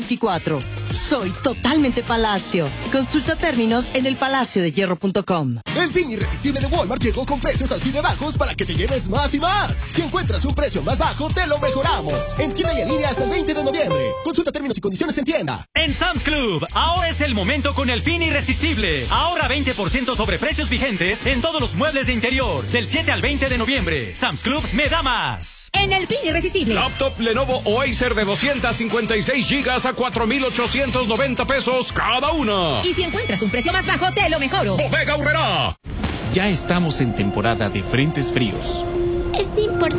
24. Soy totalmente Palacio. Consulta términos en elpalaciodehierro.com. El fin irresistible de Walmart llegó con precios así de bajos para que te lleves más y más. Si encuentras un precio más bajo, te lo mejoramos. En tienda y en línea hasta el 20 de noviembre. Consulta términos y condiciones en tienda. En Sam's Club, ahora es el momento con el fin irresistible. Ahorra 20% sobre precios vigentes en todos los muebles de interior. Del 7 al 20 de noviembre. Sam's Club me da más. En el fin irresistible. Laptop Lenovo o Acer de 256 gigas a 4,890 pesos cada una. Y si encuentras un precio más bajo, te lo mejoro. Bodega Aurrerá. Ya estamos en temporada de frentes fríos. Es importante